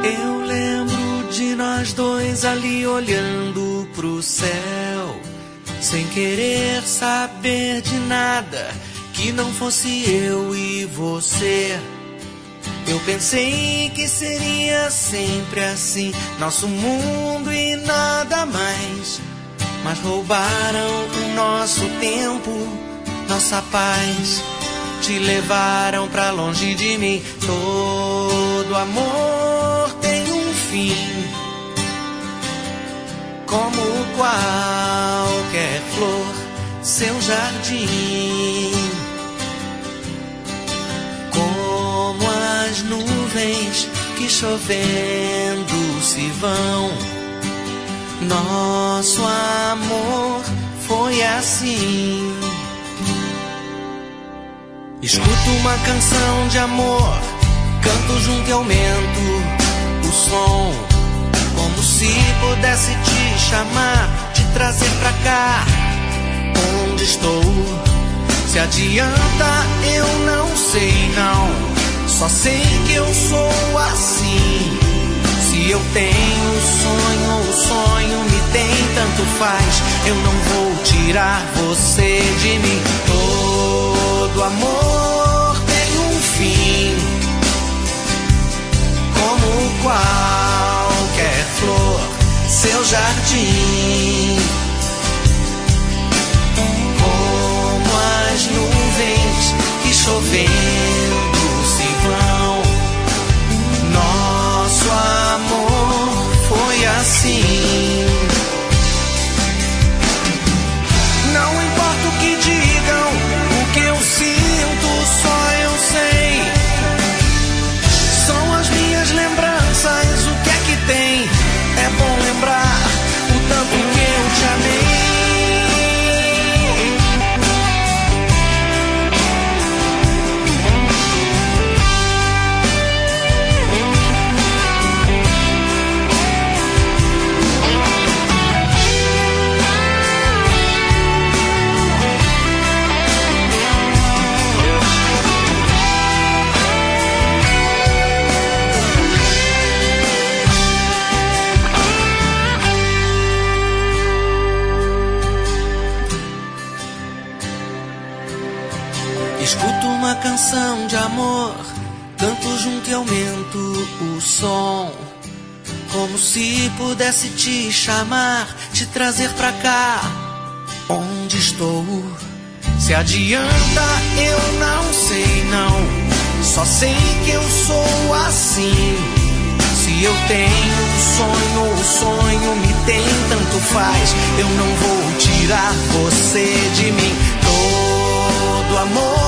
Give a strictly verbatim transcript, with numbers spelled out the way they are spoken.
Eu lembro de nós dois ali olhando pro céu, sem querer saber de nada que não fosse eu e você. Eu pensei que seria sempre assim, nosso mundo e nada mais. Mas roubaram o nosso tempo, nossa paz. Te levaram pra longe de mim. Todo amor tem um fim, como qualquer flor, seu jardim. Como as nuvens que chovendo se vão, nosso amor foi assim. Escuto uma canção de amor, canto junto e aumento o som, como se pudesse te chamar, te trazer pra cá, onde estou. Se adianta, eu não sei não, só sei que eu sou assim. Se eu tenho sonho, o sonho me tem, tanto faz. Eu não vou tirar você de mim. Todo amor tem um fim, como qualquer flor, seu jardim. Como as nuvens que chovendo se vão, nosso amor foi assim. Não importa o que digam, o que eu sinto só eu sei. São as minhas lembranças, o que é que tem? É bom lembrar o tanto que eu te amei. Escuto uma canção de amor, canto junto e aumento o som, como se pudesse te chamar, te trazer pra cá, onde estou. Se adianta, eu não sei não, só sei que eu sou assim. Se eu tenho um sonho, o sonho me tem, tanto faz. Eu não vou tirar você de mim. Todo amor